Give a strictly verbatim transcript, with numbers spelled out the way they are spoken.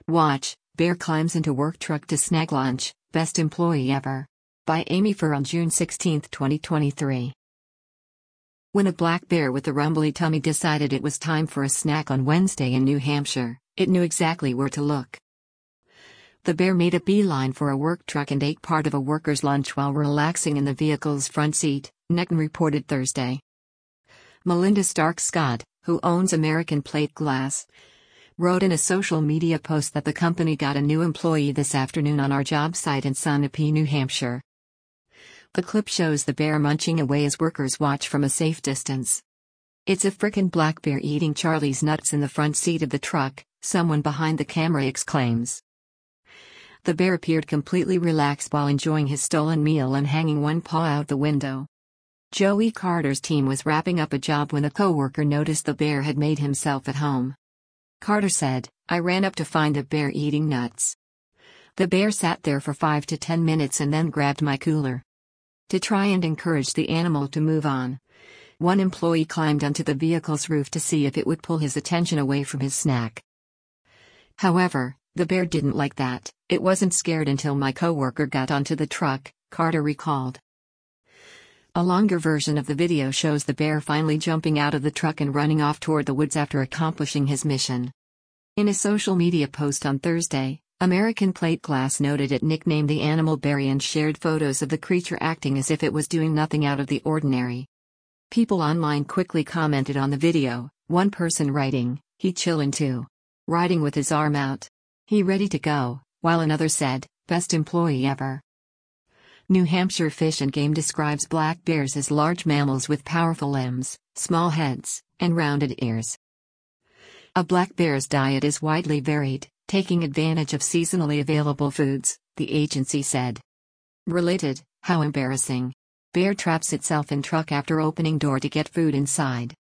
Watch, Bear climbs into work truck to snag lunch, best employee ever. By Amy Fur on June sixteenth, twenty twenty-three. When a black bear with a rumbly tummy decided it was time for a snack on Wednesday in New Hampshire, it knew exactly where to look. The bear made a beeline for a work truck and ate part of a worker's lunch while relaxing in the vehicle's front seat, Necton reported Thursday. Melinda Stark Scott, who owns American Plate Glass, wrote in a social media post that the company got a new employee this afternoon on our job site in Sunapee, New Hampshire. The clip shows the bear munching away as workers watch from a safe distance. "It's a frickin' black bear eating Charlie's nuts in the front seat of the truck," someone behind the camera exclaims. The bear appeared completely relaxed while enjoying his stolen meal and hanging one paw out the window. Joey Carter's team was wrapping up a job when a coworker noticed the bear had made himself at home. Carter said, "I ran up to find the bear eating nuts. The bear sat there for five to ten minutes and then grabbed my cooler." To try and encourage the animal to move on, one employee climbed onto the vehicle's roof to see if it would pull his attention away from his snack. However, the bear didn't like that. "It wasn't scared until my coworker got onto the truck," Carter recalled. A longer version of the video shows the bear finally jumping out of the truck and running off toward the woods after accomplishing his mission. In a social media post on Thursday, American Plate Glass noted it nicknamed the animal Barry and shared photos of the creature acting as if it was doing nothing out of the ordinary. People online quickly commented on the video, one person writing, "He chillin' too. Riding with his arm out. He ready to go," while another said, "Best employee ever." New Hampshire Fish and Game describes black bears as large mammals with powerful limbs, small heads, and rounded ears. A black bear's diet is widely varied, taking advantage of seasonally available foods, the agency said. Related, how embarrassing. Bear traps itself in truck after opening door to get food inside.